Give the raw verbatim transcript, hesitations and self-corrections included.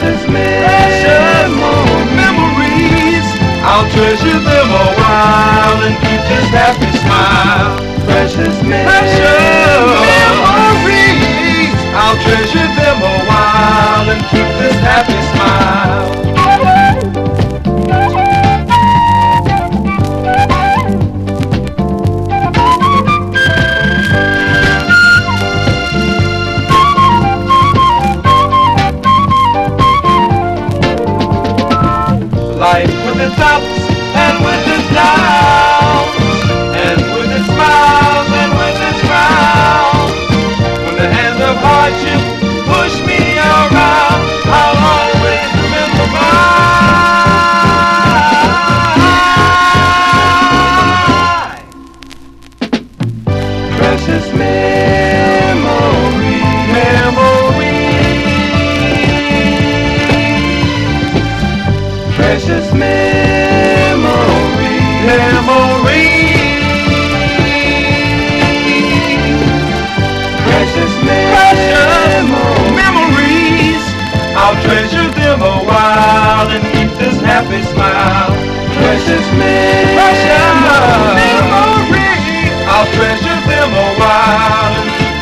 precious Precious memories. I'll treasure them a while and keep this happy smile. Precious Precious memories. I'll treasure them a while and keep this happy smile. Life with its ups and with its downs, and with its smiles and with its frowns. When the hands of hardship push me around, I'll always remember my precious memories. Memories. Precious memories. Memories. Precious Precious memories. memories. I'll treasure them a while and keep this happy smile. Precious Precious memories. memories. I'll treasure them a while